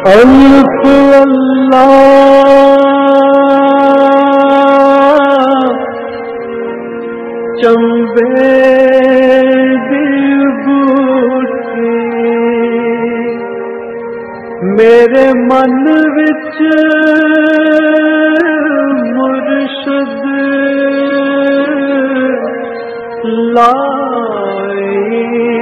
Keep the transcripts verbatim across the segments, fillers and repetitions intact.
الف اللہ چمبے دل بوٹی میرے من وچ مرشد لائی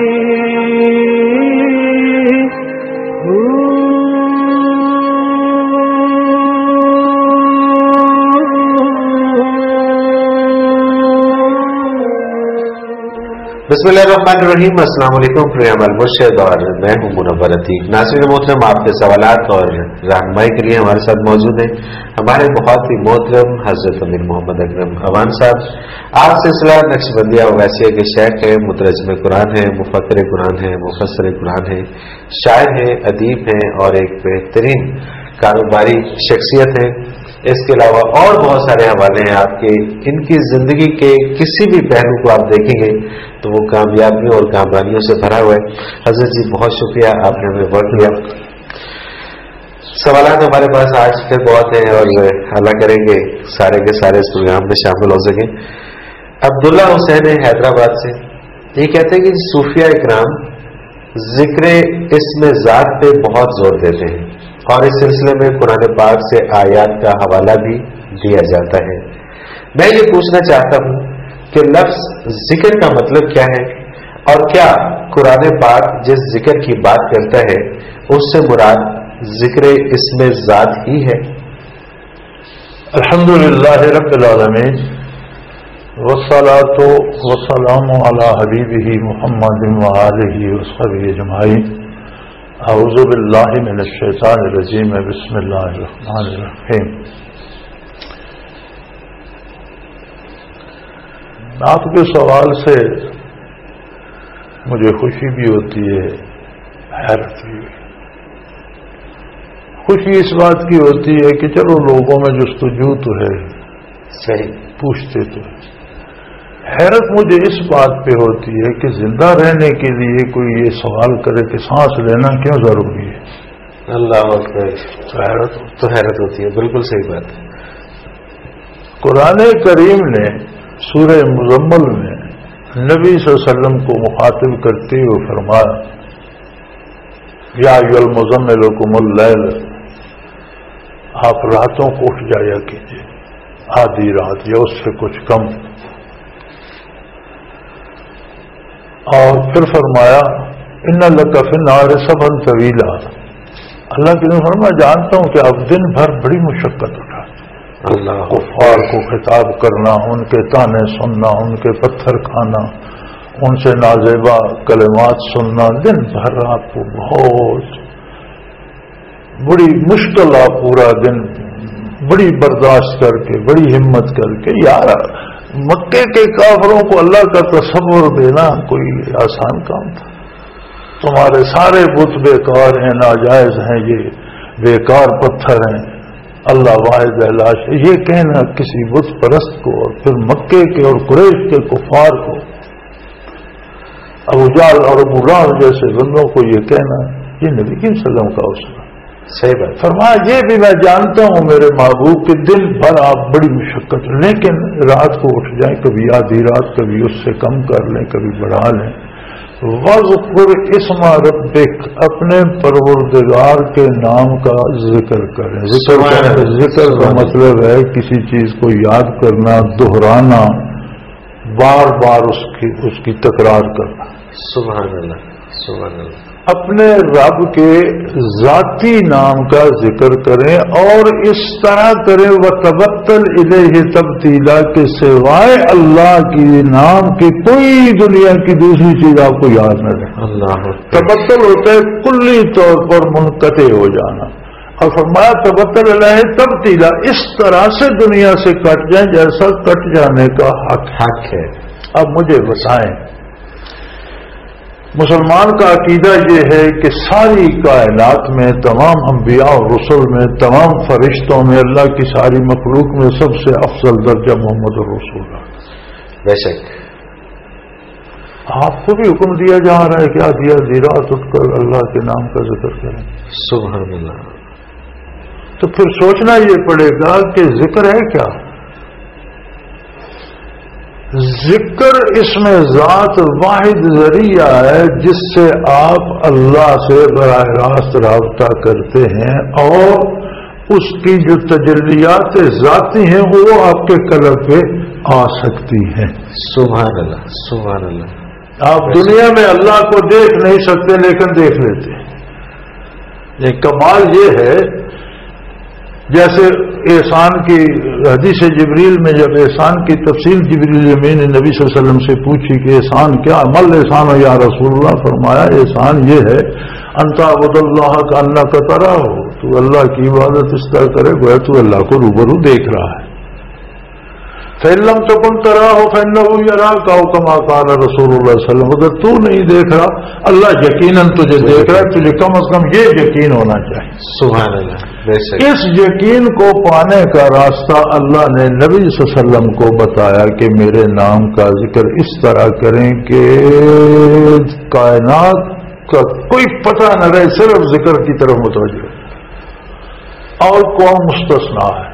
بسم اللہ الرحمن الرحیم۔ السلام علیکم، پروگرام المرشد اور میں ہوں منور عتیق۔ ناظرین محترم، آپ کے سوالات اور رہنمائی کے لیے ہمارے ساتھ موجود ہیں ہمارے بہت ہی محترم حضرت امیر محمد اکرم اوان صاحب۔ آپ سلسلہ نقشبندیہ اویسیہ کے شیخ ہیں، مترجم قرآن ہیں، مفکر قرآن ہیں، مفسر قرآن ہیں، شاعر ہیں، ادیب ہیں اور ایک بہترین کاروباری شخصیت ہیں۔ اس کے علاوہ اور بہت سارے حوالے ہیں آپ کے۔ ان کی زندگی کے کسی بھی پہلو کو آپ دیکھیں گے تو وہ کامیابیوں اور کامرانیوں سے بھرا ہوا ہے۔ حضرت جی بہت شکریہ، آپ نے ہمیں وقت دیا۔ سوالات ہمارے پاس آج پھر بہت ہیں اور اللہ کریں گے سارے کے سارے اس پروگرام میں شامل ہو سکیں۔ عبداللہ حسین ہے حیدرآباد سے، یہ کہتے ہیں کہ صوفیہ اکرام ذکر اسم ذات پہ بہت زور دیتے ہیں اور اس سلسلے میں قرآن پاک سے آیات کا حوالہ بھی دیا جاتا ہے۔ میں یہ پوچھنا چاہتا ہوں کہ لفظ ذکر کا مطلب کیا ہے اور کیا قرآن پاک جس ذکر کی بات کرتا ہے اس سے مراد ذکر اسم ذات ہی ہے؟ الحمدللہ رب العالمین والصلاۃ والسلام علی حبیبہ محمد وآلہ وصحبہ اجمعین۔ اعوذ باللہ من الشیطان الرجیم، بسم اللہ الرحمن الرحیم۔ آپ کے سوال سے مجھے خوشی بھی ہوتی ہے، حیرت بھی۔ خوشی اس بات کی ہوتی ہے کہ چلو لوگوں میں جستجو تو ہے، صحیح پوچھتے تو ہے۔ حیرت مجھے اس بات پہ ہوتی ہے کہ زندہ رہنے کے لیے کوئی یہ سوال کرے کہ سانس لینا کیوں ضروری ہے۔ اللہ اکبر، تو حیرت تو حیرت ہوتی ہے، بالکل صحیح بات ہے۔ قرآن کریم نے سورہ مزمل میں نبی صلی اللہ علیہ وسلم کو مخاطب کرتے ہوئے فرمایا، یا ایھا المزمل قم اللیل، آپ راتوں کو اٹھ جایا کیجیے، آدھی رات یا اس سے کچھ کم۔ اور پھر فرمایا ان لک فی النہار سبحا طویلا، اللہ کے نے فرمایا جانتا ہوں کہ آپ دن بھر بڑی مشقت اٹھاتے، اللہ کفار کو خطاب کرنا، ان کے تانے سننا، ان کے پتھر کھانا، ان سے نازیبا کلمات سننا، دن بھر آپ کو بہت بڑی مشکل، آپ پورا دن بڑی برداشت کر کے، بڑی ہمت کر کے۔ یار مکے کے کافروں کو اللہ کا تصور دینا کوئی آسان کام تھا؟ تمہارے سارے بت بیکار ہیں، ناجائز ہیں، یہ بیکار پتھر ہیں، اللہ واحد لاش ہے، یہ کہنا کسی بت پرست کو، اور پھر مکے کے اور قریش کے کفار کو، ابو جہل اور ابو لہب جیسے بندوں کو یہ کہنا، یہ نبی صلی اللہ علیہ وسلم کا حوصلہ۔ صحیح بات۔ فرمایا یہ بھی میں جانتا ہوں میرے محبوب کہ دن بھر آپ بڑی مشقت، لیکن رات کو اٹھ جائیں، کبھی آدھی رات، کبھی اس سے کم کر لیں، کبھی بڑھا لیں۔ وَاذْكُرْ اسْمَ رَبِّكَ، اپنے پروردگار کے نام کا ذکر کریں۔ ذکر کریں، ذکر کا مطلب ہے کسی چیز کو یاد کرنا، دہرانا، بار بار اس کی اس کی تکرار کرنا۔ سبحان اللہ، سبحان اللہ۔ اپنے رب کے ذاتی نام کا ذکر کریں اور اس طرح کریں وَتَبَتَّلْ إِلَيْهِ تَبْتِيلًا، کہ سوائے اللہ کی نام کی کوئی دنیا کی دوسری چیز آپ کو یاد نہ رہے۔ اللہ تبتل ہوتا ہے کلی طور پر منقطع ہو جانا، اور فرمایا تبتل إِلَيْهِ تَبْتِيلًا، اس طرح سے دنیا سے کٹ جائیں جیسا کٹ جانے کا حق حق ہے۔ اب مجھے بتائیں، مسلمان کا عقیدہ یہ ہے کہ ساری کائنات میں، تمام انبیاء اور رسل میں، تمام فرشتوں میں، اللہ کی ساری مخلوق میں سب سے افضل درجہ محمد رسول اللہ۔ بے شک۔ آپ کو بھی حکم دیا جا رہا ہے، کیا دیا؟ رات اٹھ کر اللہ کے نام کا ذکر کریں. سبحان اللہ. تو پھر سوچنا یہ پڑے گا کہ ذکر ہے کیا؟ ذکر اس میں ذات واحد ذریعہ ہے جس سے آپ اللہ سے براہ راست رابطہ کرتے ہیں، اور اس کی جو تجلیات ذاتی ہیں وہ آپ کے قلب پہ آ سکتی ہیں. سبحان اللہ سبحان اللہ. آپ دنیا میں اللہ کو دیکھ نہیں سکتے لیکن دیکھ لیتے ہیں. یہ کمال یہ ہے، جیسے احسان کی حدیث جبریل میں جب احسان کی تفصیل جبریل امین نے نبی صلی اللہ علیہ وسلم سے پوچھی کہ احسان کیا عمل احسان ہو یا رسول اللہ، فرمایا احسان یہ ہے انت عبد اللہ کا اللہ کا طرح ہو، تو اللہ کی عبادت اس طرح کرے گویا تو اللہ کو روبرو دیکھ رہا ہے. فَإِن تَكُن تَرَاهُ فَإِنَّهُ يَرَاكَ أَوْ كَمَا قَالَ رسول اللہ صلی اللہ علیہ وسلم. اگر تو نہیں دیکھ رہا اللہ یقیناً تجھے دیکھ رہا ہے، تجھے کم از کم یہ یقین ہونا چاہیے. سبحان اللہ. اس یقین کو پانے کا راستہ اللہ نے نبی صلی اللہ علیہ وسلم کو بتایا کہ میرے نام کا ذکر اس طرح کریں کہ کائنات کا کوئی پتہ نہ رہے، صرف ذکر کی طرف متوجہ. اور کون مستثنا ہے؟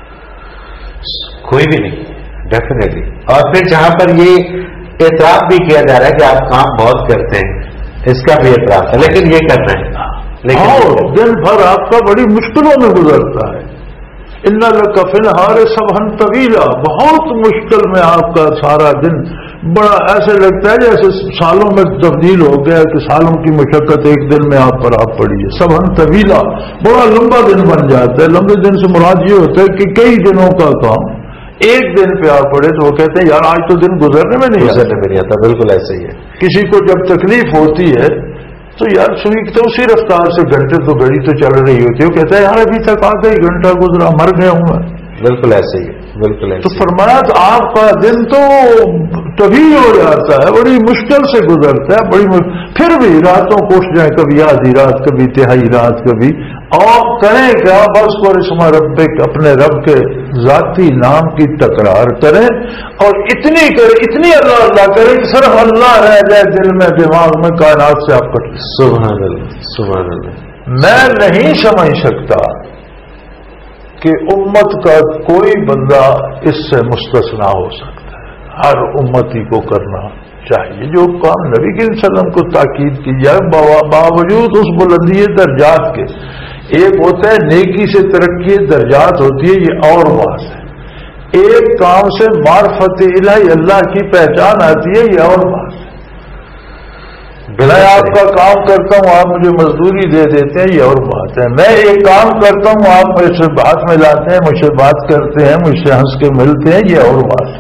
کوئی بھی نہیں، ڈیفینیٹلی. اور پھر جہاں پر یہ اعتراف بھی کیا جا رہا ہے کہ آپ کام بہت کرتے ہیں، اس کا بھی اعتراف ہے، لیکن یہ کرنا ہے. لیکن دن بھر آپ کا بڑی مشکلوں میں گزرتا ہے. ان لک فی النہار سبحا طویلا، بہت مشکل میں آپ کا سارا دن بڑا ایسے لگتا ہے جیسے سالوں میں تبدیل ہو گیا کہ سالوں کی مشقت ایک دن میں آپ پر آپ پڑی ہے. سبحا طویلا، بڑا لمبا دن بن جاتا ہے. لمبے دن سے مراد یہ ہوتا ہے کہ کئی دنوں کا کام ایک دن پہ آپ پڑے تو وہ کہتے ہیں یار آج تو دن گزرنے میں نہیں گزرنے میں نہیں آتا. بالکل ایسے ہی ہے. کسی کو جب تکلیف ہوتی ہے تو یار سوئی تو اسی رفتار سے گھنٹے تو گھڑی تو چل رہی ہوتی ہے، وہ کہتا ہے یار ابھی تک آ گئی گھنٹہ گزرا مر گیا ہوں میں. بالکل ایسے ہی ہے. بالکل ایسے. تو فرمایا تو آپ کا دن تو طویل ہو جاتا ہے، بڑی مشکل سے گزرتا ہے. بڑی مشکل. پھر بھی راتوں کو اٹھ جائیں، کبھی آدھی رات، کبھی تہائی رات، کبھی اور کریں کیا بس پر اسم ربک، اپنے رب کے ذاتی نام کی تکرار کریں، اور اتنی کریں اتنی اللہ اللہ کریں کہ صرف اللہ رہ جائے دل میں دماغ میں، کائنات سے آپ کٹ. سبحان اللہ سبحان اللہ. میں نہیں سمجھ سکتا کہ امت کا کوئی بندہ اس سے مستثنا ہو سکتا ہے. ہر امتی کو کرنا چاہیے جو کام نبی کے وسلم کو تاکید کی جائے، باوجود اس بلندی درجات کے. ایک ہوتا ہے نیکی سے ترقی درجات ہوتی ہے، یہ اور بات ہے. ایک کام سے معرفت الہی اللہ کی پہچان آتی ہے، یہ اور بات ہے. میں آپ کا کام کرتا ہوں، آپ مجھے مزدوری دے دیتے ہیں، یہ اور بات ہے. میں ایک کام کرتا ہوں، آپ مجھ سے ہاتھ ملاتے ہیں، مجھ سے بات کرتے ہیں، مجھ سے ہنس کے ملتے ہیں، یہ اور بات ہے.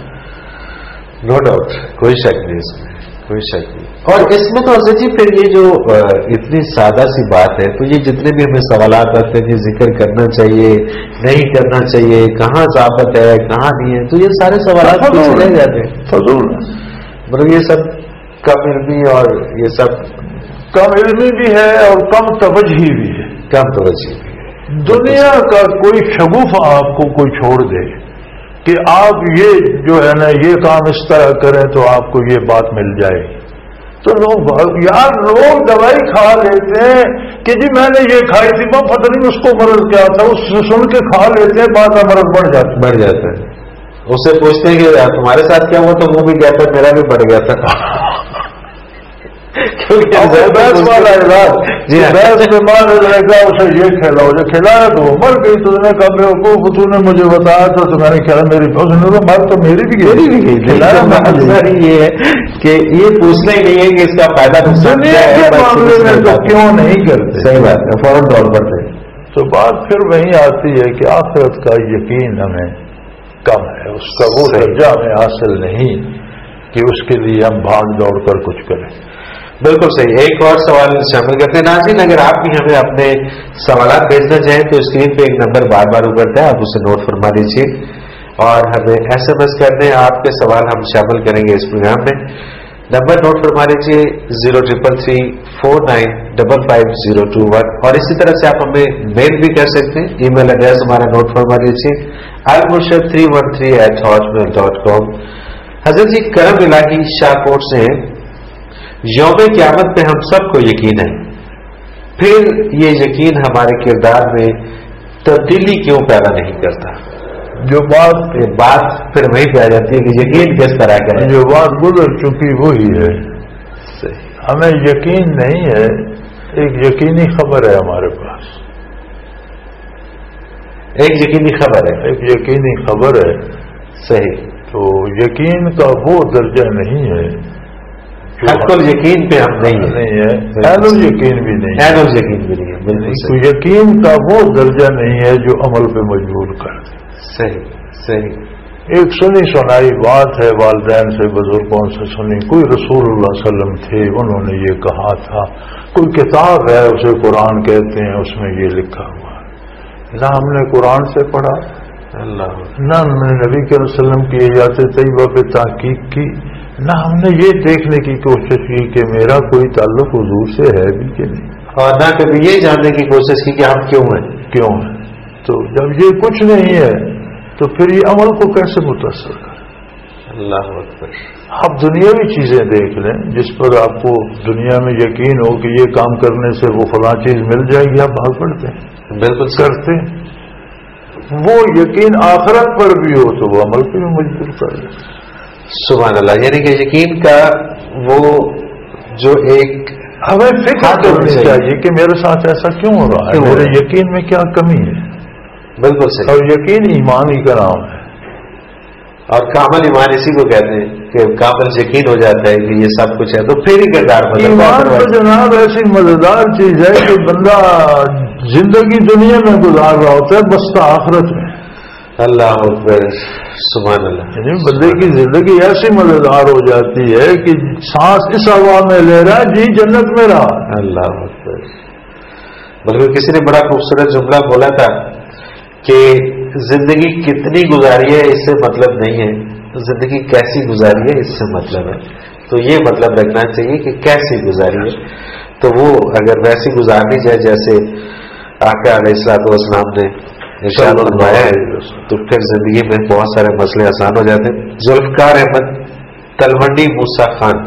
نو ڈاؤٹ، کوئی شک نہیں اس میں، کوئی شک نہیں. اور اس میں تو حضرت جی پھر یہ جو اتنی سادہ سی بات ہے، تو یہ جتنے بھی ہمیں سوالات آتے ہیں کہ ذکر کرنا چاہیے نہیں کرنا چاہیے، کہاں ضابط ہے کہاں نہیں ہے، تو یہ سارے سوالات چلے جاتے ہیں. فضول مطلب یہ سب کم علمی اور یہ سب کم علمی بھی ہے اور کم توجہی بھی ہے. کم توجہ بھی ہے. دنیا کا کوئی شگوفہ آپ کو کوئی چھوڑ دے کہ آپ یہ جو ہے نا یہ کام اس طرح کریں تو آپ کو یہ بات مل جائے، تو لوگ یار لوگ دوائی کھا لیتے ہیں کہ جی میں نے یہ کھائی تھی، وہ پتہ نہیں اس کو مرض کیا تھا، اس سے سن کے کھا لیتے ہیں، بعد میں مرض بڑھ جاتا بڑھ جاتا ہے. اس سے پوچھتے ہیں کہ تمہارے ساتھ کیا ہوا، تو وہ بھی کہتا ہے میرا بھی بڑھ گیا تھا. بحث والا علاج جی بحث کے بعد گا اسے یہ کھلاؤ، جو کھلایا تو وہ مر گئی. تو نے کہا بیوقوف تو نے مجھے بتایا تھا تو میں نے کھیلا میری اس نے کہا مر تو میری بھی میری بھی گئی. کھلایا یہ ہے کہ یہ پوچھنا ہی نہیں ہے کہ اس کا فائدہ دنیا کے معاملے میں تو کیوں نہیں کرتے. صحیح بات ہے، فوراً طور پر تھے. تو بات پھر وہیں آتی ہے کہ آخرت کا یقین ہمیں کم ہے، اس کا وہ درجہ ہمیں حاصل نہیں کہ اس کے لیے ہم بھاگ دوڑ کر کچھ کریں. بالکل صحیح. ایک اور سوال شامل کرتے ہیں. ناظرین اگر آپ بھی ہمیں اپنے سوالات بھیجنا چاہیں تو اسکرین پہ ایک نمبر بار بار ابھرتا ہے، آپ اسے نوٹ فرما لیجیے اور ہمیں ایس ایم ایس کر دیں. آپ کے سوال ہم شامل کریں گے اس پروگرام میں. نمبر نوٹ فرما لیجیے zero triple three four nine double five zero two one. اور اسی طرح سے آپ ہمیں میل بھی کر سکتے ہیں. ای میل ایڈریس ہمارا نوٹ فرما لیجیے Almurshid three one three eight Hotmail dot com. حضرت جی کرم الہی شاہ کوٹ سے ہیں. یوم قیامت پہ ہم سب کو یقین ہے، پھر یہ یقین ہمارے کردار میں تبدیلی کیوں پیدا نہیں کرتا؟ جو بات یہ بات پھر وہی پہ آ جاتی ہے کہ یقین کس طرح کا ہے؟ جو بات گزر چکی وہی ہے، ہمیں یقین نہیں ہے، ایک یقینی خبر ہے ہمارے پاس، ایک یقینی خبر ہے، ایک یقینی خبر ہے، صحیح۔ تو یقین کا وہ درجہ نہیں ہے، حق یقین پہ ہم نہیں ہے، نہیں ہے، اہل یقین بھی نہیں ہے، اہل یقین بھی نہیں ہے، بالکل تو صحیح، یقین کا وہ درجہ نہیں ہے جو عمل پہ مجبور کر دے۔ صحیح صحیح۔ ایک سنی سنائی بات ہے، والدین سے بزرگوں سے سنی، کوئی رسول اللہ صلی اللہ علیہ وسلم تھے، انہوں نے یہ کہا تھا، کوئی کتاب ہے اسے قرآن کہتے ہیں، اس میں یہ لکھا ہوا ہے، نہ ہم نے قرآن سے پڑھا، اللہ، نہ ہم نے نبی کے وسلم کی حیات طیبہ پہ تحقیق کی، نہ ہم نے یہ دیکھنے کی کوشش کی کہ میرا کوئی تعلق حضور سے ہے بھی کہ نہیں، اور نہ کبھی یہ جاننے کی کوشش کی کہ ہم کیوں ہیں، کیوں ہے۔ تو جب یہ کچھ نہیں ہے تو پھر یہ عمل کو کیسے متاثر کرے؟ اللہ اکبر۔ آپ دنیاوی چیزیں دیکھ لیں جس پر آپ کو دنیا میں یقین ہو کہ یہ کام کرنے سے وہ فلاں چیز مل جائے گی، آپ بھاگ پڑتے ہیں، بالکل کرتے ہیں۔ وہ یقین آخرت پر بھی ہو تو وہ عمل پہ بھی مجبور کر دے۔ سبحان اللہ، یعنی کہ یقین کا وہ جو ایک ہمیں فکر کرنی چاہیے کہ میرے ساتھ ایسا کیوں ہو رہا ہے، میرے یقین میں کیا کمی ہے۔ بالکل صحیح۔ اور یقین ایمان ہی کا نام ہے، اور کامل ایمان اسی کو کہتے ہیں کہ کامل یقین ہو جاتا ہے کہ یہ سب کچھ ہے تو پھر ہی کردار بدلتا ہے۔ ایمان تو جناب ایسی مزیدار چیز ہے کہ بندہ زندگی دنیا میں گزار رہا ہوتا ہے، بستا آخرت میں۔ اللہ اکبر، سبحان اللہ۔ یعنی بندے کی زندگی ایسی مزیدار ہو جاتی ہے کہ سانس اس ہوا میں لے رہا ہے، جی جنت میں رہا۔ اللہ اکبر۔ بلکہ کسی نے بڑا خوبصورت جملہ بولا تھا کہ زندگی کتنی گزاری ہے اس سے مطلب نہیں ہے، زندگی کیسی گزاری ہے اس سے مطلب ہے۔ تو یہ مطلب رکھنا چاہیے کہ کیسی گزاری ہے، تو وہ اگر ویسی گزارنی جائے جیسے آقا علیہ الصلوۃ والسلام نے ارشاد فرمایا ہے تو پھر زندگی میں بہت سارے مسئلے آسان ہو جاتے ہیں۔ ذوالفقار احمد تلونڈی موسیٰ خان،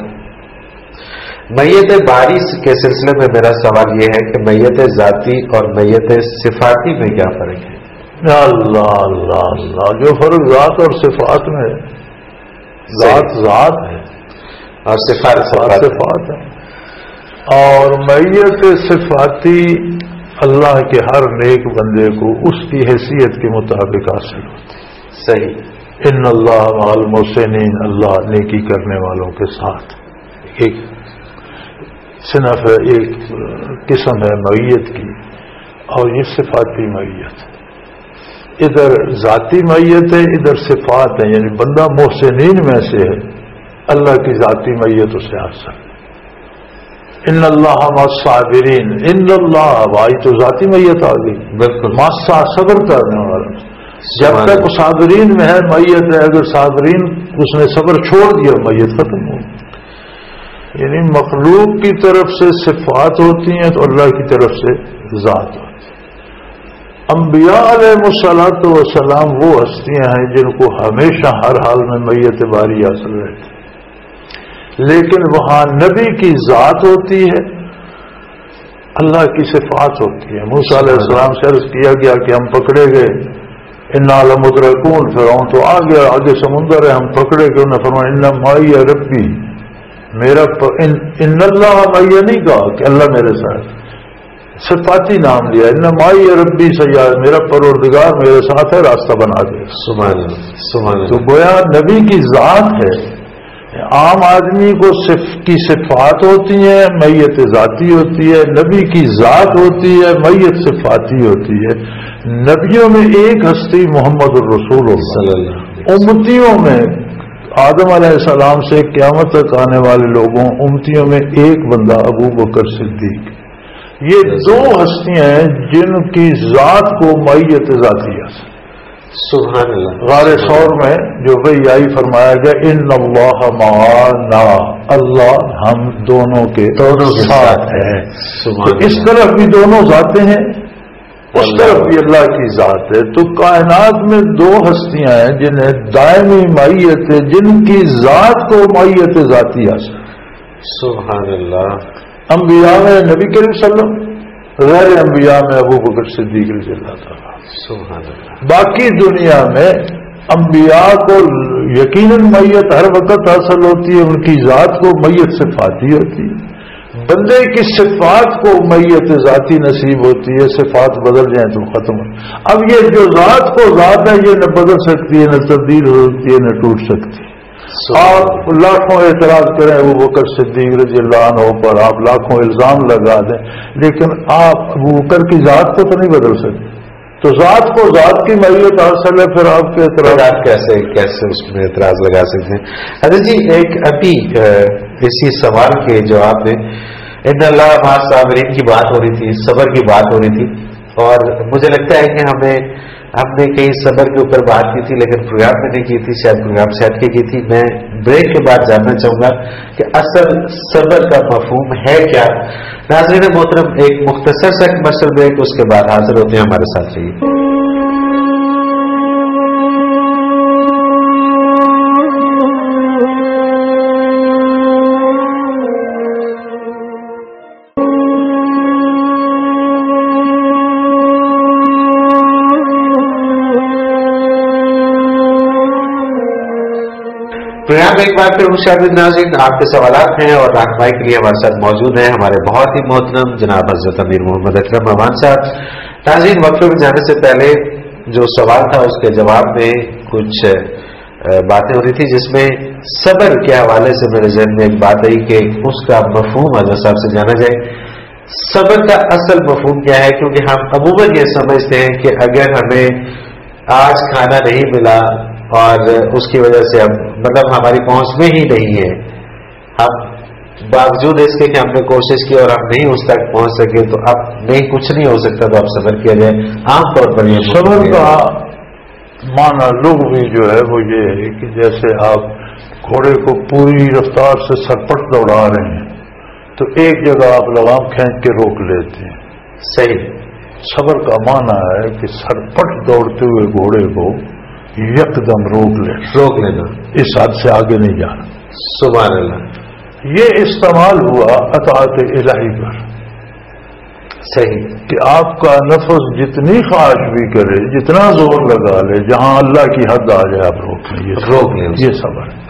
میت بارش کے سلسلے میں میرا سوال یہ ہے کہ میت ذاتی اور میت صفاتی میں کیا فرق ہے؟ اللہ اللہ اللہ، جو فرق ذات اور صفات میں ہے، ذات ذات ہے اور صفات صفات صفات ہے، اور میت صفاتی اللہ کے ہر نیک بندے کو اس کی حیثیت کے مطابق حاصل ہوتی ہے۔ صحیح۔ ان اللہ مع المحسنین، اللہ نیکی کرنے والوں کے ساتھ۔ ایک صنف ہے، ایک قسم ہے معیت کی، اور یہ صفاتی معیت، ادھر ذاتی معیت ہے، ادھر صفات ہے، یعنی بندہ محسنین میں سے ہے، اللہ کی ذاتی معیت اسے حاصل۔ ان اللہ مع الصابرین، ان اللہ، بھائی تو ذاتی میت آ گئی، بالکل ماسا صبر کرنے والا، جب تک صابرین میں ہے میت ہے، اگر صابرین اس نے صبر چھوڑ دیا میت ختم ہو۔ یعنی مخلوق کی طرف سے صفات ہوتی ہیں تو اللہ کی طرف سے ذات ہوتی ہے۔ انبیاء علیہ الصلوۃ والسلام وہ ہستیاں ہیں جن کو ہمیشہ ہر حال میں میت باری حاصل رہتی، لیکن وہاں نبی کی ذات ہوتی ہے، اللہ کی صفات ہوتی ہے۔ موسیٰ علیہ السلام سے عرض کیا گیا کہ ہم پکڑے گئے، انا لمدرکون، فرعون تو آ گیا، آگے سمندر ہے، ہم پکڑے گئے، انہوں نے فرمایا ان معی ربی، میرا ان, ان اللہ معی نہیں کہا کہ اللہ میرے ساتھ، صفاتی نام لیا، ان معی ربی سیاد، میرا پروردگار میرے ساتھ ہے، راستہ بنا دے۔ سبحان اللہ، سبحان اللہ۔ تو گویا نبی کی ذات ہے، عام آدمی کو صف کی صفات ہوتی ہیں، میت ذاتی ہوتی ہے، نبی کی ذات ہوتی ہے، میت صفاتی ہوتی ہے۔ نبیوں میں ایک ہستی محمد الرسول اللہ، امتیوں میں آدم علیہ السلام سے قیامت تک آنے والے لوگوں امتیوں میں ایک بندہ ابو بکر صدیق، یہ دو ہستیاں ہیں جن کی ذات کو میت ذاتی ہے۔ سبحان اللہ۔ غار ثور میں جو وہی آئی فرمایا گیا ان اللہ معنا، اللہ ہم دونوں کے دونوں کے ساتھ ہے۔ سبحان تو اس اللہ۔ طرف بھی دونوں ذاتیں ہیں، اس طرف بھی اللہ کی ذات ہے۔ تو کائنات میں دو ہستیاں ہیں جنہیں دائمی معیت ہے، جن کی ذات کو معیت ذاتی حاصل۔ سبحان اللہ. انبیاء میں نبی کریم صلی اللہ علیہ وسلم، غیر انبیاء میں ابو بکر صدیق رضی اللہ تعالیٰ. سبحان اللہ. باقی دنیا میں انبیاء کو یقیناً میت ہر وقت حاصل ہوتی ہے، ان کی ذات کو میت صفاتی ہوتی ہے. بندے کی صفات کو میت ذاتی نصیب ہوتی ہے، صفات بدل جائیں تو ختم. اب یہ جو ذات کو ذات ہے یہ نہ بدل سکتی ہے، نہ تبدیل ہو سکتی ہے، نہ ٹوٹ سکتی ہے. آپ لاکھوں اعتراض کریں ابو بکر صدیق رضی اللہ عنہ پر، آپ لاکھوں الزام لگا دیں، لیکن آپ ابو بکر کی ذات کو تو نہیں بدل سکتے. تو ذات کو ذات کی میت حاصل ہے، پھر آپ کے اعتراض آپ کیسے کیسے اس میں اعتراض لگا سکتے ہیں؟ حضرت جی ایک ابھی اسی سوال کے جواب میں ان اللہ مع صابرین کی بات ہو رہی تھی، صبر کی بات ہو رہی تھی، اور مجھے لگتا ہے کہ ہمیں ہم نے کہیں صبر کے اوپر بات کی تھی لیکن پروگرام میں نہیں کی تھی، شاید پروگرام سیٹ کی کی تھی. میں بریک کے بعد جاننا چاہوں گا کہ اصل صبر کا مفہوم ہے کیا. ناظرین محترم، ایک مختصر سا کمرشل بریک، اس کے بعد حاضر ہوتے ہیں، ہمارے ساتھ رہیے. پروگرام ایک بار پھر مشاہدین ناظرین، آپ کے سوالات ہیں اور رہنمائی کے لیے ہمارے ساتھ موجود ہیں ہمارے بہت ہی محترم جناب حضرت امیر محمد اکرم امان صاحب. ناظرین، وقفے میں جانے سے پہلے جو سوال تھا اس کے جواب میں کچھ باتیں ہو رہی تھی، جس میں صبر کے حوالے سے میرے ذہن میں ایک بات آئی کہ اس کا مفہوم حضرت صاحب سے جانا جائے. صبر کا اصل مفہوم کیا ہے؟ کیونکہ ہم عموماً یہ سمجھتے ہیں کہ اگر ہمیں آج کھانا نہیں ملا اور اس کی وجہ سے ہم مطلب ہماری پہنچ میں ہی نہیں ہے، ہم باوجود اس کے کہ ہم نے کوشش کی اور ہم نہیں اس تک پہنچ سکے، تو اب نہیں کچھ نہیں ہو سکتا تو اب صبر کیا جائے. عام طور پر یہ صبر کا معنی لغوی جو ہے وہ یہ ہے کہ جیسے آپ گھوڑے کو پوری رفتار سے سرپٹ دوڑا رہے ہیں تو ایک جگہ آپ لگام کھینچ کے روک لیتے ہیں. صحیح. صبر کا معنی ہے کہ سرپٹ دوڑتے ہوئے گھوڑے کو یکدم روک لے روک لینا، اس حد سے آگے نہیں جانا. سبحان اللہ. یہ استعمال ہوا اطاعت الہی پر. صحیح. کہ آپ کا نفس جتنی خواہش بھی کرے، جتنا زور لگا لے، جہاں اللہ کی حد آ جائے آپ روک لیں. یہ روک لیں، یہ صبر ہے.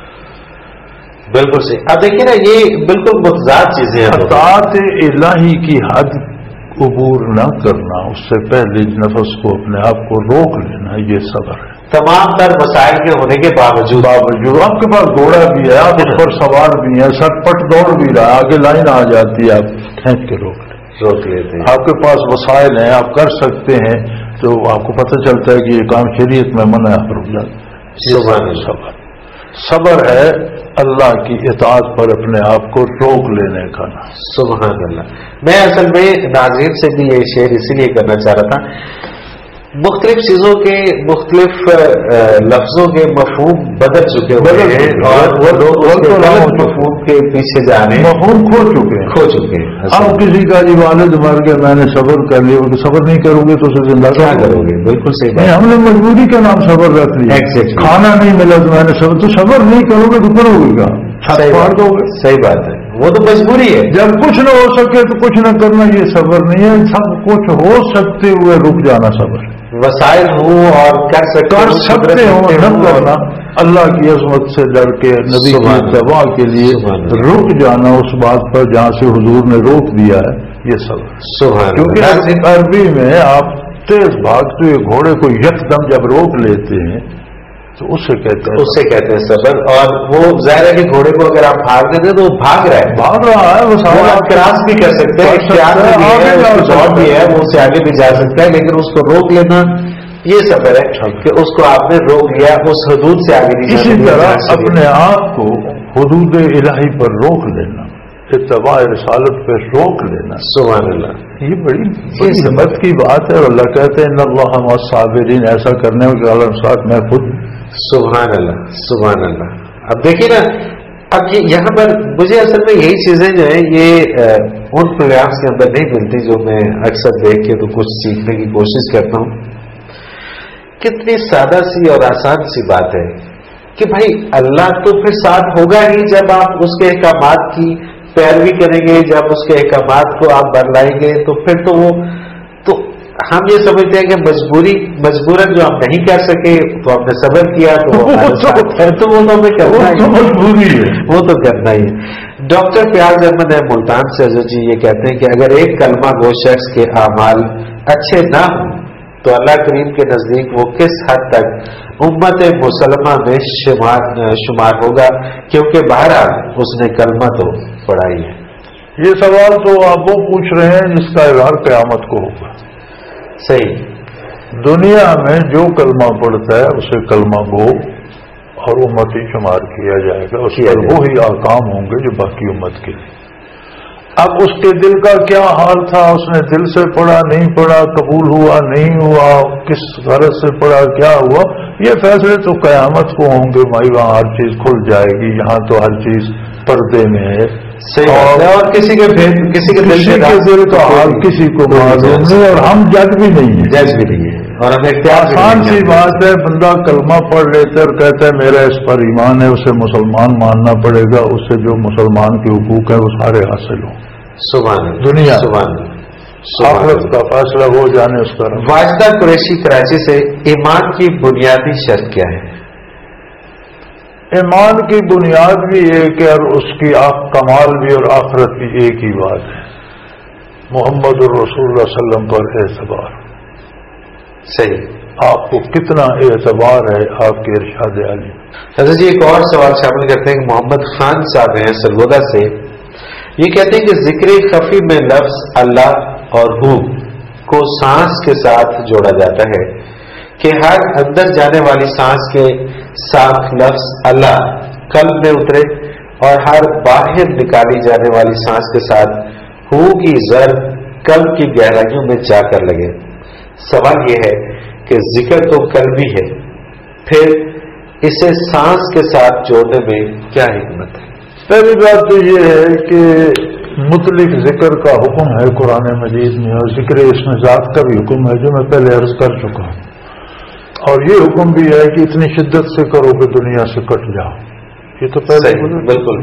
بالکل صحیح. اب دیکھیے نا، یہ بالکل متضاد چیزیں ہیں. اطاعت الہی کی حد عبور نہ کرنا، اس سے پہلے نفس کو اپنے آپ کو روک لینا، یہ صبر ہے. تمام تر مسائل کے ہونے کے باوجود باوجود آپ کے پاس گھوڑا بھی ہے، آپ اس پر سوار بھی ہیں، سر پٹ دوڑ بھی رہا ہے، آگے لائن آ جاتی ہے، آپ کھینچ کے روک لیں روک لیتے ہیں. آپ کے پاس وسائل ہیں، آپ کر سکتے ہیں، تو آپ کو پتہ چلتا ہے کہ یہ کام شریعت میں منع ہے، آپ رک جاتے. صبر صبر ہے اللہ کی اطاعت پر اپنے آپ کو روک لینے کا نام. سبحان اللہ. میں اصل میں ناظرین سے بھی یہ شیئر اسی لیے کرنا چاہ رہا تھا، مختلف چیزوں کے مختلف لفظوں کے مفہوم بدل چکے ہوئے ہیں اور وہ لوگ مفہوم کے پیچھے جا رہے ہیں، مفہوم کھو چکے ہیں کھو چکے ہیں. اب کسی کا جی والد مر گئے، میں نے صبر کر لیا، صبر نہیں کروں گے تو اسے زندہ کیا کرو گے؟ بالکل صحیح بات. ہم نے مجبوری کے نام صبر رکھ لیا. کھانا نہیں ملا تو میں نے صبر، تو صبر نہیں کرو گے تو کرو گے کیا؟ پھاڑ دو گے. صحیح بات ہے، وہ تو مجبوری ہے. جب کچھ نہ ہو سکے تو کچھ نہ کرنا، یہ صبر نہیں ہے. سب کچھ ہو سکتے ہوئے رک جانا صبر ہے. وسائل ہوں اور کر سکتے کر سکتے ہوں نہ کرنا، اللہ کی عظمت سے ڈر کے نبی کی اتباع کے لیے رک جانا اس بات پر جہاں سے حضور نے روک دیا ہے، یہ صبر. کیونکہ عربی میں آپ تیز بھاگتے ہوئے گھوڑے کو یکدم جب روک لیتے ہیں تو اس سے کہتے ہیں اس سے کہتے ہیں صبر. اور وہ ظاہر ہے کہ گھوڑے کو اگر آپ بھاگ دیتے تو وہ بھاگ رہا ہے بھاگ رہا ہے، وہ آپ کراس بھی کر سکتے ہیں، اختیار بھی ہے، دوڑ بھی ہے، وہ اس سے آگے بھی جا سکتا ہے، لیکن اس کو روک لینا یہ صبر ہے کہ اس کو آپ نے روک لیا، اس حدود سے آگے نہیں. اسی طرح اپنے آپ کو حدود الہی پر روک لینا، اتباع رسالت پہ روک لینا. سبحان اللہ. یہ بڑی بڑی ہمت کی بات ہے. اور اللہ کہتے ہیں ان اللہ مع الصابرین، ایسا کرنے کے ساتھ میں خود. سبحان اللہ سبحان اللہ. اب دیکھیے نا، اب یہ یہاں پر مجھے اصل میں یہی چیزیں جو ہیں یہ ان پروگرامس کے اندر نہیں ملتی جو میں اکثر دیکھ کے تو کچھ سیکھنے کی کوشش کرتا ہوں. کتنی سادہ سی اور آسان سی بات ہے کہ بھائی اللہ تو پھر ساتھ ہوگا ہی جب آپ اس کے احکامات کی پیروی کریں گے، جب اس کے احکامات کو آپ بدلائیں گے تو پھر تو وہ تو ہم یہ سمجھتے ہیں کہ مجبوری مجبوراً جو ہم نہیں کر سکے تو ہم نے صبر کیا تو وہ ہمارے ساتھ ہے، تو وہ تو ہمیں کرنا ہی مجبوری ہے، وہ تو کرنا ہی ہے۔ ڈاکٹر پیاز احمد ہے ملتان سے حضرت جی یہ کہتے ہیں کہ اگر ایک کلمہ گو شخص کے اعمال اچھے نہ ہوں تو اللہ کریم کے نزدیک وہ کس حد تک امت مسلمہ میں شمار شمار ہوگا، کیونکہ بہرحال اس نے کلمہ تو پڑھا ہی ہے۔ یہ سوال تو آپ وہ پوچھ رہے ہیں جس کا اظہار قیامت کو ہوگا۔ صحیح، دنیا میں جو کلمہ پڑھتا ہے اسے کلمہ گو اور امتی شمار کیا جائے گا، اس پر وہی احکام ہوں گے جو باقی امت کے لیے۔ اب اس کے دل کا کیا حال تھا، اس نے دل سے پڑھا نہیں پڑھا، قبول ہوا نہیں ہوا، کس غرض سے پڑھا کیا ہوا، یہ فیصلے تو قیامت کو ہوں گے۔ بھائی وہاں ہر چیز کھل جائے گی، یہاں تو ہر چیز پردے میں ہے، اور, اور کسی کے کسی کے دل کے دل کا حال کسی کو معلوم نہیں، اور ہم جج بھی نہیں ہیں، جج بھی نہیں ہے، اور ہمیں آسان سی بات ہے۔ بندہ کلمہ پڑھ لیتا ہے اور کہتا ہے میرا اس پر ایمان ہے، اسے مسلمان ماننا پڑے گا، اس سے جو مسلمان کے حقوق ہیں وہ سارے حاصل ہوں۔ سبحان دنیا سبحان آخرت کا فیصلہ ہو جانے اس کا۔ واجدہ قریشی کراچی سے، ایمان کی بنیادی شرط کیا ہے؟ ایمان کی بنیاد بھی ایک ہے اور اس کی کمال بھی اور آخرت بھی ایک ہی بات ہے، محمد الرسول اللہ صلی اللہ علیہ وسلم پر اعتبار۔ صحیح، آپ کو کتنا اعتبار ہے آپ کے ارشاد علی؟ حضرت جی ایک اور سوال شامل کرتے ہیں کہ محمد خان صاحب ہیں سرگودا سے، یہ کہتے ہیں کہ ذکر خفی میں لفظ اللہ اور ہو کو سانس کے ساتھ جوڑا جاتا ہے کہ ہر اندر جانے والی سانس کے ساتھ لفظ اللہ قلب میں اترے اور ہر باہر نکالی جانے والی سانس کے ساتھ ہو کی ضرب قلب کی گہرائیوں میں جا کر لگے۔ سوال یہ ہے کہ ذکر تو قلبی ہے، پھر اسے سانس کے ساتھ جوڑنے میں کیا حکمت ہے؟ پہلی بات تو یہ ہے کہ مطلق ذکر کا حکم ہے قرآن مجید میں، اور ذکر اسم ذات کا بھی حکم ہے جو میں پہلے عرض کر چکا ہوں، اور یہ حکم بھی ہے کہ اتنی شدت سے کرو کہ دنیا سے کٹ جاؤ، یہ تو پہلے بالکل۔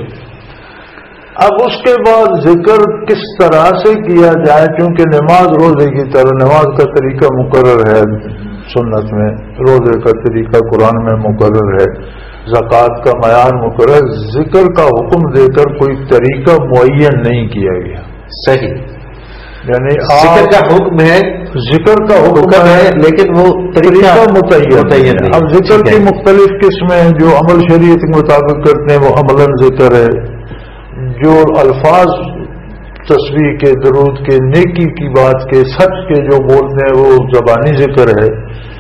اب اس کے بعد ذکر کس طرح سے کیا جائے، کیونکہ نماز روزے کی طرح نماز کا طریقہ مقرر ہے سنت میں، روزے کا طریقہ قرآن میں مقرر ہے، زکوٰۃ کا معیار مقرر، ذکر کا حکم دے کر کوئی طریقہ معین نہیں کیا گیا۔ صحیح، یعنی ذکر کا حکم ہے، ذکر کا حکم ہے لیکن وہ طریقہ متعین ہے۔ اب ذکر کی مختلف قسمیں ہیں، جو عمل شریعت کے مطابق کرتے ہیں وہ عملاً ذکر ہے، جو الفاظ تسبیح کے، درود کے، نیکی کی بات کے، سچ کے جو بولتے ہیں وہ زبانی ذکر ہے،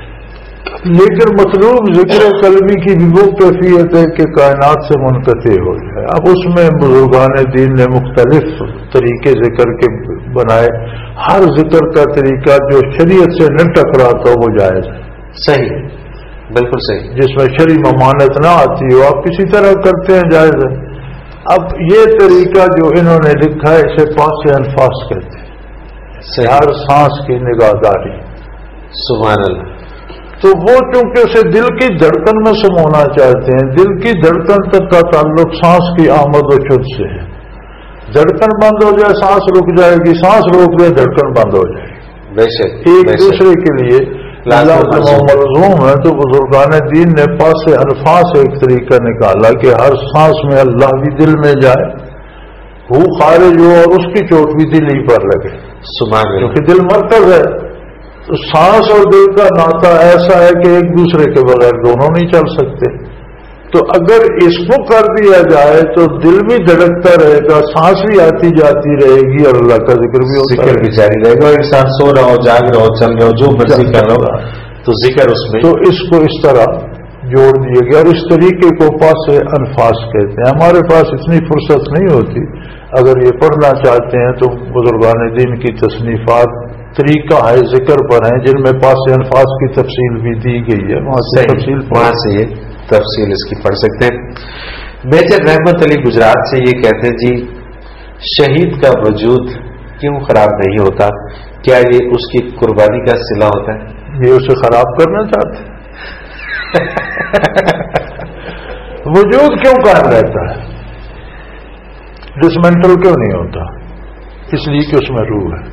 لیکن مطلوب ذکر قلبی کی بھی وہ کیفیت ہے کہ کائنات سے منقطع ہو جائے۔ اب اس میں بزرگان دین نے مختلف طریقے ذکر کے بنائے، ہر ذکر کا طریقہ جو شریعت سے نہ ٹکراتا وہ جائز ہے۔ صحیح، بالکل صحیح، جس میں شرعی ممانعت نہ آتی ہو آپ کسی طرح کرتے ہیں جائز ہے۔ اب یہ طریقہ جو انہوں نے لکھا ہے اسے پاس انفاس کہتے ہیں، ہر سانس کی نگاہداری۔ سبحان اللہ۔ تو وہ چونکہ اسے دل کی دھڑکن میں سمونا چاہتے ہیں، دل کی دھڑکن تک کا تعلق سانس کی آمد و شد سے ہے، دھڑکن بند ہو جائے سانس رک جائے گی، سانس روک دے دھڑکن بند ہو جائے گی، بے شک ایک دوسرے کے لیے ملزوم ہے۔ تو بزرگان دین نے پاس الفاظ ایک طریقہ نکالا کہ ہر سانس میں اللہ بھی دل میں جائے، وہ خارج ہو اور اس کی چوٹ بھی دل ہی پر لگے، کیونکہ دل مرکز ہے۔ تو سانس اور دل کا ناطہ ایسا ہے کہ ایک دوسرے کے بغیر دونوں نہیں چل سکتے۔ تو اگر اس کو کر دیا جائے تو دل بھی دھڑکتا رہے گا، سانس بھی آتی جاتی رہے گی اور اللہ کا ذکر بھی ذکر بھی جاری رہے گا، انسان سو رہا ہو، جاگ رہا ہو، چل رہا ہو، جو مرضی کر رہا ہو تو ذکر اس میں۔ تو اس کو اس طرح جوڑ دیا گیا، اور اس طریقے کو پاس انفاس کہتے ہیں۔ ہمارے پاس اتنی فرصت نہیں ہوتی، اگر یہ پڑھنا چاہتے ہیں تو بزرگان دین کی تصنیفات طریقہ ہے ذکر پر ہیں جن میں پاس انفاس کی تفصیل بھی دی گئی ہے، وہاں سے تفصیل وہاں سے یہ تفصیل اس کی پڑھ سکتے ہیں۔ میجر رحمت علی گجرات سے یہ کہتے ہیں جی شہید کا وجود کیوں خراب نہیں ہوتا؟ کیا یہ اس کی قربانی کا صلہ ہوتا ہے؟ یہ اسے خراب کرنا چاہتے ہیں وجود کیوں قائم رہتا ہے؟ ڈسمنٹل کیوں نہیں ہوتا؟ اس لیے کہ اس میں روح ہے.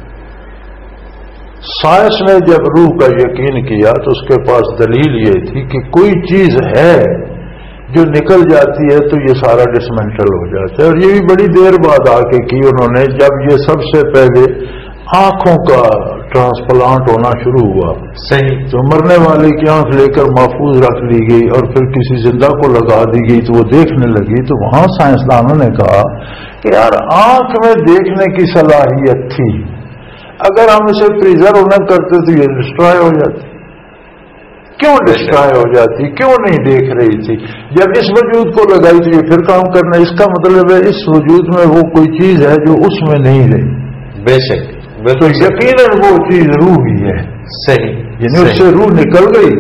سائنس نے جب روح کا یقین کیا تو اس کے پاس دلیل یہ تھی کہ کوئی چیز ہے جو نکل جاتی ہے تو یہ سارا ڈسمنٹل ہو جاتا ہے. اور یہ بھی بڑی دیر بعد آ کے کی انہوں نے، جب یہ سب سے پہلے آنکھوں کا ٹرانسپلانٹ ہونا شروع ہوا. صحیح. تو مرنے والے کی آنکھ لے کر محفوظ رکھ لی گئی اور پھر کسی زندہ کو لگا دی گئی تو وہ دیکھنے لگی. تو وہاں سائنسدانوں نے کہا کہ یار آنکھ میں دیکھنے کی صلاحیت تھی، اگر ہم اسے پریزرو نہ کرتے تو یہ ڈسٹرائے ہو جاتی. کیوں ڈسٹرائے ہو جاتی؟ کیوں نہیں دیکھ رہی تھی؟ جب اس وجود کو لگائی تو یہ پھر کام کرنا. اس کا مطلب ہے اس وجود میں وہ کوئی چیز ہے جو اس میں نہیں رہی. بے شک. تو یقیناً وہ چیز روح ہی ہے. صحیح. یعنی اس سے روح نکل گئی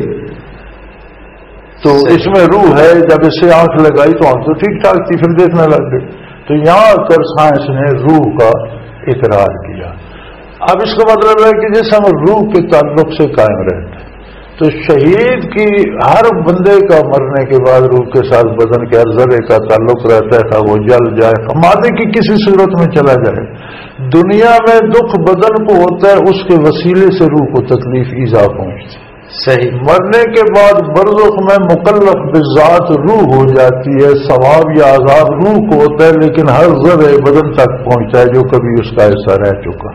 تو اس میں روح ہے. جب اس سے آنکھ لگائی تو آنکھ تو ٹھیک ٹھاک تھی، پھر دیکھنے لگ گئی. تو یہاں کر سائنس نے روح کا اقرار کیا. اب اس کا مطلب ہے کہ جسم روح کے تعلق سے قائم رہتا ہے. تو شہید کی ہر بندے کا مرنے کے بعد روح کے ساتھ بدن کے ہر ذرے کا تعلق رہتا ہے، وہ جل جائے، مادے کی کسی صورت میں چلا جائے. دنیا میں دکھ بدن کو ہوتا ہے، اس کے وسیلے سے روح کو تکلیف ایذا پہنچتی. صحیح. مرنے کے بعد برزخ میں مکلف بذات روح ہو جاتی ہے. ثواب یا عذاب روح کو ہوتا ہے، لیکن ہر ذرے بدن تک پہنچتا ہے جو کبھی اس کا حصہ رہ چکا.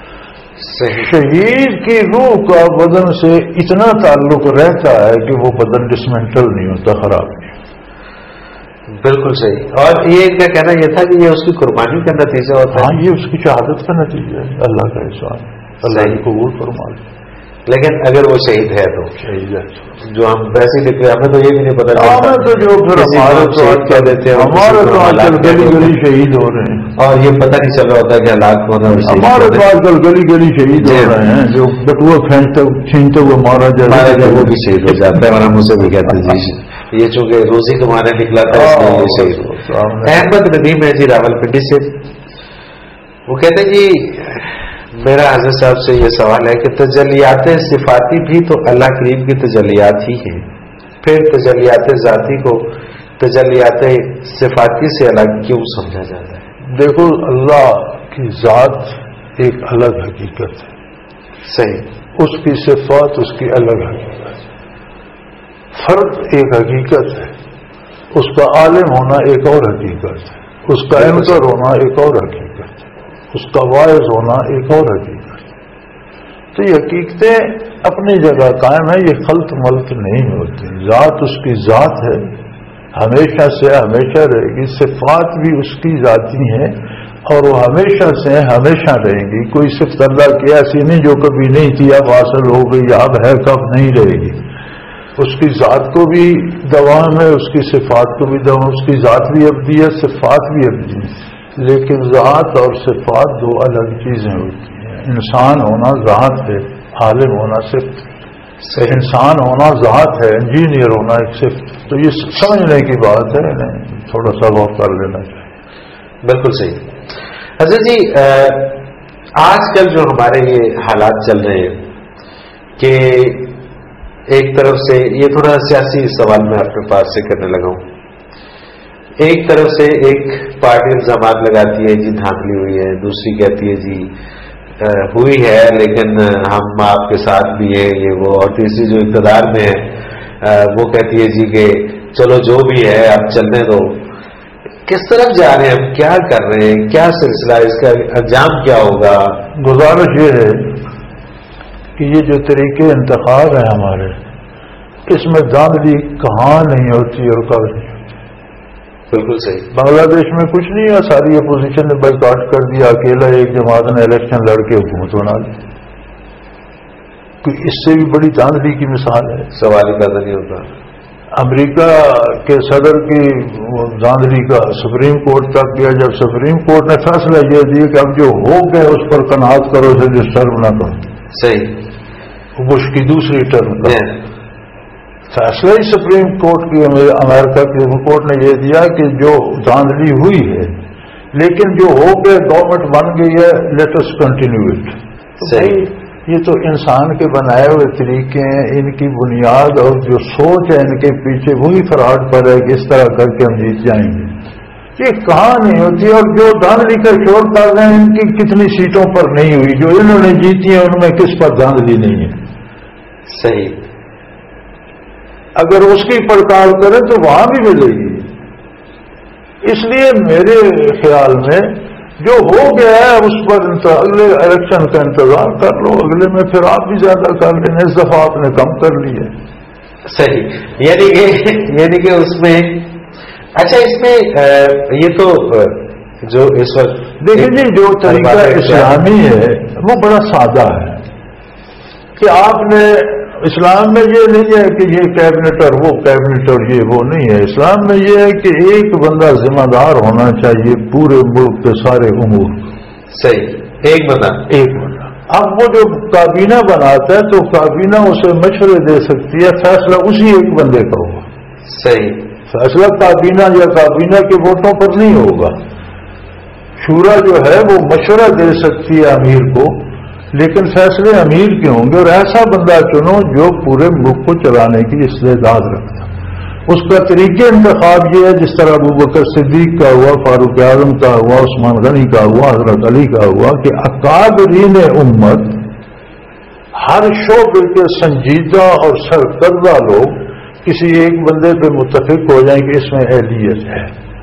شہید کی روح کا بدن سے اتنا تعلق رہتا ہے کہ وہ بدن ڈسمنٹل نہیں ہوتا، خراب نہیں ہوتا. بالکل صحیح. اور یہ ان کا کہنا یہ تھا کہ یہ اس کی قربانی کا نتیجہ ہوتا ہے. ہاں، یہ اس کی شہادت کا نتیجہ ہے، اللہ کا احسان، اللہ کی قبول فرما لے. لیکن اگر وہ شہید ہے تو شہید ہے جو ہم ویسے لکھ رہے ہیں، ہمیں تو یہ بھی نہیں پتا چلتا. تو جو پھر ہمارے تو کہہ دیتے ہیں، ہمارے تو آج کل گلی گلی شہید ہو رہے ہیں، اور یہ پتہ نہیں چل رہا ہوتا کہ حالات کون ہے. ہمارے تو آج کل گلی گلی شہید ہو رہے ہیں، جو بٹوا پھینکتے چھینتے ہوئے مارا جائے وہ بھی شہید ہو جاتا ہے. اور ہم اسے بھی کہتے ہیں جی یہ چونکہ روزی کمانے نکلا تھا اس لیے یہ شہید ہو. احمد ندیم ہے جی راول پنڈی سے، وہ کہتے ہیں جی میرا حضرت صاحب سے یہ سوال ہے کہ تجلیات صفاتی بھی تو اللہ کریم کی تجلیات ہی ہیں، پھر تجلیات ذاتی کو تجلیات صفاتی سے الگ کیوں سمجھا جاتا ہے؟ دیکھو، اللہ کی ذات ایک الگ حقیقت ہے. صحیح. اس کی صفات اس کی الگ حقیقت ہے. فرد ایک حقیقت ہے، اس کا عالم ہونا ایک اور حقیقت ہے، اس کا انکر ہونا ایک اور حقیقت ہے، اس کا واعظ ہونا ایک اور حقیقت ہے. تو یہ حقیقتیں اپنی جگہ قائم ہیں، یہ خلط ملط نہیں ہوتی. ذات اس کی ذات ہے، ہمیشہ سے ہمیشہ رہے گی. صفات بھی اس کی ذاتی ہیں اور وہ ہمیشہ سے ہمیشہ رہے گی. کوئی صفت اللہ کی ایسی نہیں جو کبھی نہیں تھی، اب حاصل ہو گئی، اب ہے، کب نہیں رہے گی. اس کی ذات کو بھی دوام ہے، اس کی صفات کو بھی دوام. اس کی ذات بھی ابدی ہے، صفات بھی ابدی ہے. لیکن ذات اور صفات دو الگ چیزیں ہوتی ہیں. انسان ہونا ذات ہے، عالم ہونا صفت. انسان ہونا ذات ہے، انجینئر ہونا ایک صفت. تو یہ سمجھنے کی بات ہے، نہیں تھوڑا سا غور کر لینا چاہیے. بالکل صحیح. حضرت جی آج کل جو ہمارے یہ حالات چل رہے ہیں کہ ایک طرف سے یہ تھوڑا سیاسی سوال میں اپنے پاس سے کرنے لگا ہوں. ایک طرف سے ایک پارٹی الزامات لگاتی ہے جی دھاندلی ہوئی ہے، دوسری کہتی ہے جی ہوئی ہے لیکن ہم آپ کے ساتھ بھی ہیں یہ وہ، اور تیسری جو اقتدار میں ہے وہ کہتی ہے جی کہ چلو جو بھی ہے آپ چلنے دو. کس طرف جا رہے ہیں ہم، کیا کر رہے ہیں، کیا سلسلہ، اس کا انجام کیا ہوگا؟ گزارش یہ ہے کہ یہ جو طریقے انتخاب ہیں ہمارے، اس میں دھاندلی کہاں نہیں ہوتی اور کب نہیں ہوتی. بالکل صحیح. بنگلہ دیش میں کچھ نہیں ہے، ساری اپوزیشن نے بائیکاٹ کر دیا، اکیلا ایک جماعت نے الیکشن لڑ کے حکومت بنا لی. اس سے بھی بڑی دھاندلی کی مثال ہے. سوال ہی پیدا نہیں ہوتا. امریکہ کے صدر کی دھاندلی کا سپریم کورٹ تک گیا. جب سپریم کورٹ نے فیصلہ یہ دیا کہ اب جو ہو گئے اس پر قناعت کرو، اسے ڈسٹرب نہ کرو. صحیح. بش کی دوسری ٹرم کا فیصلہ ہی سپریم کورٹ کی امریکہ کی سپریم کورٹ نے یہ دیا کہ جو دھاندلی ہوئی ہے لیکن جو ہو گئے گورنمنٹ بن گئی ہے، لیٹ اس کنٹینیو اٹ. صحیح. یہ تو انسان کے بنائے ہوئے طریقے ہیں، ان کی بنیاد اور جو سوچ ہے ان کے پیچھے وہی فراڈ پر ہے کہ اس طرح کر کے ہم جیت جائیں گے. یہ کہاں نہیں ہوتی. اور جو دھاندلی کا شور کر رہے ہیں ان کی کتنی سیٹوں پر نہیں ہوئی، جو انہوں نے جیتی ہیں ان میں کس پر دھاندلی نہیں ہے. صحیح. اگر اس کی پڑتال کریں تو وہاں بھی ملے گی. اس لیے میرے خیال میں جو ہو گیا ہے اس پر اگلے الیکشن کا انتظار کر لو، اگلے میں پھر آپ بھی زیادہ کر لیں. اس دفعہ آپ نے کم کر لی ہے. صحیح. یعنی کہ یعنی کہ اس میں اچھا اس میں یہ تو جو اس وقت دیکھیں جی جو طریقہ اسلامی ہے وہ بڑا سادہ ہے کہ آپ نے اسلام میں یہ نہیں ہے کہ یہ کیبنٹ اور وہ کیبنٹ اور یہ وہ نہیں ہے. اسلام میں یہ ہے کہ ایک بندہ ذمہ دار ہونا چاہیے پورے ملک کے سارے امور. صحیح. ایک بندہ ایک بندہ. اب وہ جو کابینہ بناتا ہے تو کابینہ اسے مشورے دے سکتی ہے، فیصلہ اسی ایک بندے کا ہوگا. صحیح. فیصلہ کابینہ یا کابینہ کے ووٹوں پر نہیں ہوگا. شورا جو ہے وہ مشورہ دے سکتی ہے امیر کو، لیکن فیصلے امیر کے ہوں گے. اور ایسا بندہ چنو جو پورے ملک کو چلانے کی استعداد رکھتا. اس کا طریقہ انتخاب یہ ہے جس طرح ابو بکر صدیق کا ہوا، فاروق اعظم کا ہوا، عثمان غنی کا ہوا، حضرت علی کا ہوا، کہ اکابرین امت ہر شعبے کے سنجیدہ اور سرکردہ لوگ کسی ایک بندے پہ متفق ہو جائیں کہ اس میں اہلیت ہے.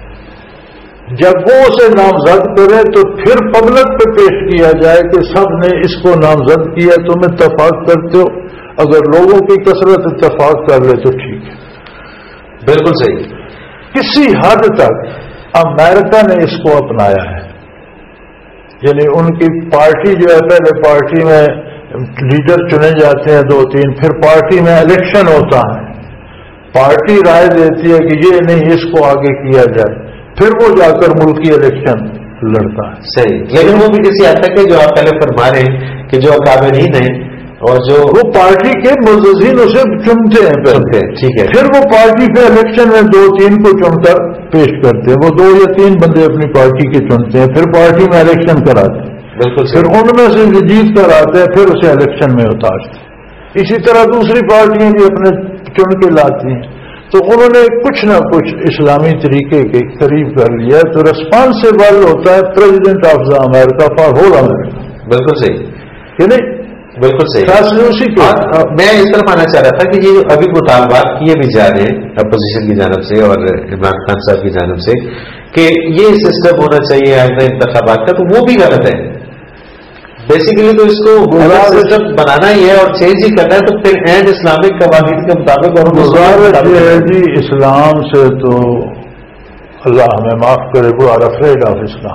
جب وہ اسے نامزد کرے تو پھر پبلک پہ پیش کیا جائے کہ سب نے اس کو نامزد کیا، تم اتفاق کرتے ہو. اگر لوگوں کی کثرت اتفاق کر لے تو ٹھیک ہے. بالکل صحیح. کسی حد تک امریکہ نے اس کو اپنایا ہے. یعنی ان کی پارٹی جو ہے، پہلے پارٹی میں لیڈر چنے جاتے ہیں دو تین، پھر پارٹی میں الیکشن ہوتا ہے، پارٹی رائے دیتی ہے کہ یہ نہیں اس کو آگے کیا جائے، پھر وہ جا کر ملکی الیکشن لڑتا ہے. صحیح. لیکن وہ بھی کسی حد تک ہے جو آپ پہلے فرما رہے ہیں کہ جو اکابرین ہیں اور جو وہ پارٹی کے معززین اسے چنتے ہیں پہلے. ٹھیک ہے. پھر وہ پارٹی کے الیکشن میں دو تین کو چن کر پیش کرتے ہیں. وہ دو یا تین بندے اپنی پارٹی کے چنتے ہیں، پھر پارٹی میں الیکشن کراتے ہیں. بالکل. پھر ان میں سے جیت کر آتے ہیں، پھر اسے الیکشن میں اتارتے ہیں. اسی طرح دوسری پارٹیاں بھی اپنے چن کے لاتی ہیں. تو انہوں نے کچھ نہ کچھ اسلامی طریقے کے قریب کر لیا. تو ریسپانسبل ہوتا ہے president of the America for whole America. بالکل صحیح. کہ نہیں؟ بالکل صحیح. فیصلے اسی کے. میں اس طرف آنا چاہ رہا تھا کہ یہ جو ابھی مطالبات کیے بھی جا رہے ہیں اپوزیشن کی جانب سے اور عمران خان صاحب کی جانب سے کہ یہ سسٹم ہونا چاہیے آئندہ انتخابات کا، تو وہ بھی غلط ہے. بیسیکلی تو اس کو سسٹم بنانا ہی ہے اور چینج ہی کرنا ہے، تو پھر اینڈ اسلامک قوانین کے مطابق اور گزارش یہ ہے جی اسلام سے تو اللہ ہمیں معاف کرے، وہ آر افریڈ آف اسلام.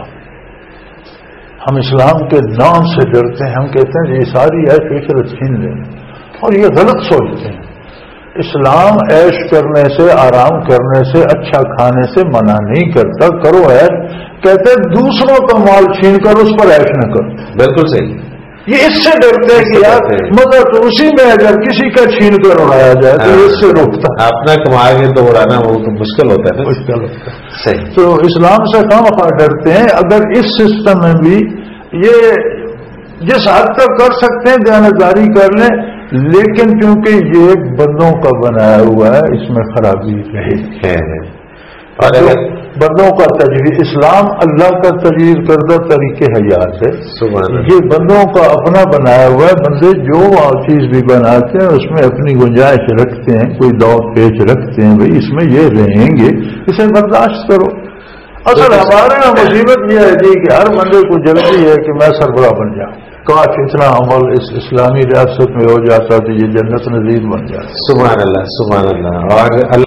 ہم اسلام کے نام سے ڈرتے ہیں. ہم کہتے ہیں یہ ساری عیش عشرت چھین لیں، اور یہ غلط سوچتے ہیں. اسلام عیش کرنے سے، آرام کرنے سے، اچھا کھانے سے منع نہیں کرتا. کرو عیش، کہتے ہیں دوسروں کا مال چھین کر اس پر عیش نہ کرو. بالکل صحیح. یہ اس سے ڈرتے ہیں کہ یار مگر تو اسی میں اگر کسی کا چھین کر اڑایا جائے تو اس سے روکتا ہے. اپنا کما کے تو اڑانا وہ تو مشکل ہوتا ہے. مشکل ہوتا ہے. صحیح. تو اسلام سے کم خواہ ڈرتے ہیں. اگر اس سسٹم میں بھی یہ جس حد تک کر سکتے ہیں دیانتداری کر لیں، لیکن کیونکہ یہ بندوں کا بنایا ہوا ہے اس میں خرابی رہے ہے. اور بندوں کا تجویز، اسلام اللہ کا تجویز کردہ طریقے حیات ہے. یہ بندوں کا اپنا بنایا ہوا ہے. بندے جو چیز بھی بناتے ہیں اس میں اپنی گنجائش رکھتے ہیں، کوئی دور پیچ رکھتے ہیں، بھائی اس میں یہ رہیں گے، اسے برداشت کرو. اصل ہمارے یہاں مصیبت یہ ہے جی کہ ہر بندے کو جلدی ہے کہ میں سربراہ بن جاؤں. کاش اتنا عمل اس اسلامی ریاست میں ہو جاتا تو یہ جنت نظیر بن جاتا. سبحان اللہ، سبحان اللہ. اور